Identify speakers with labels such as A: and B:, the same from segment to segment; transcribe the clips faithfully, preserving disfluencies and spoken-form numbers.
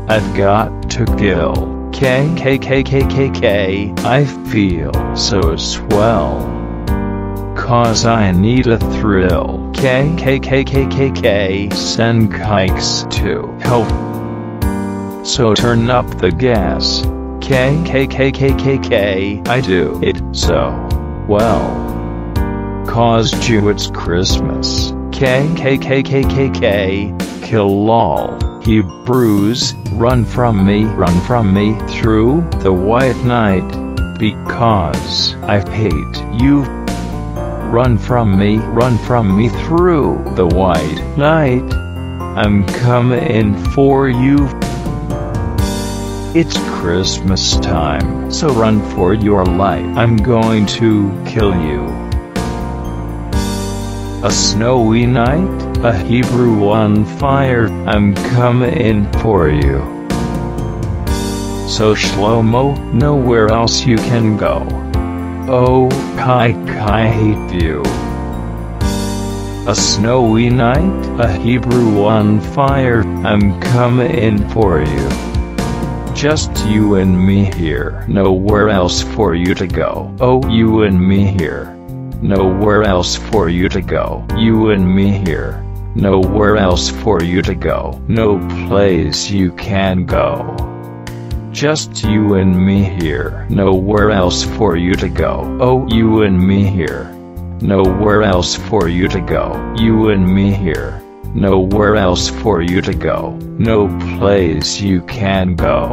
A: I've got to kill. K K K K K K. I feel so swell, cause I need a thrill. K K K K K K. Send kikes to help, so turn up the gas. K K K K K K. I do it so well, cause you it's Christmas. K K K K K K. Kill all Hebrews, run from me, run from me through the white night, because I hate you. Run from me, run from me through the white night, I'm coming for you. It's Christmas time, so run for your life, I'm going to kill you. A snowy night, a Hebrew on fire, I'm coming for you. So Shlomo, nowhere else you can go. Oh, I, I hate you. A snowy night, a Hebrew on fire, I'm coming for you. Just you and me here, nowhere else for you to go. Oh, you and me here, nowhere else for you to go. You and me here, nowhere else for you to go. No place you can go. Just you and me here, nowhere else for you to go. Oh, you and me here, nowhere else for you to go. You and me here, nowhere else for you to go. No place you can go.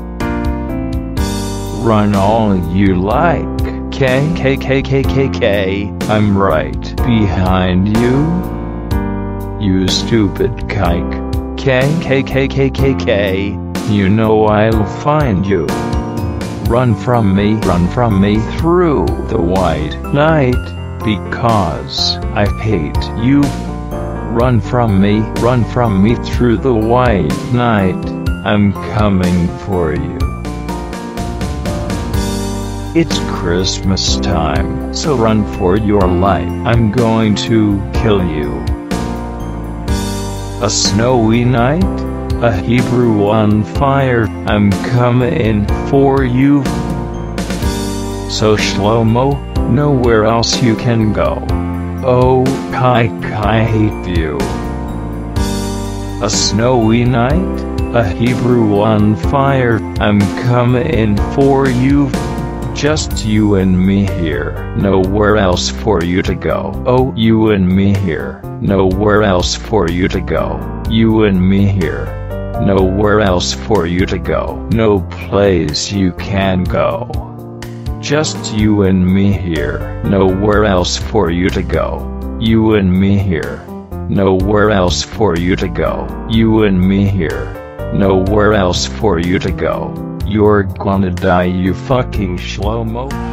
A: Run all you like. K K K K K K. I'm right behind you, you stupid kike. K K K K K K. You know I'll find you. Run from me, run from me through the white night, because I hate you. Run from me, run from me through the white night, I'm coming for you. It's Christmas time, so run for your life, I'm going to kill you. A snowy night, a Hebrew on fire, I'm coming for you. So Shlomo, nowhere else you can go. Oh, I, I hate you. A snowy night, a Hebrew on fire, I'm coming for you. Just you and me here, nowhere else for you to go. Oh, you and me here, nowhere else for you to go. You and me here, nowhere else for you to go. No place you can go. Just you and me here, nowhere else for you to go. You and me here, nowhere else for you to go. You and me here, nowhere else for you to go. You're gonna die, you fucking Shlomo.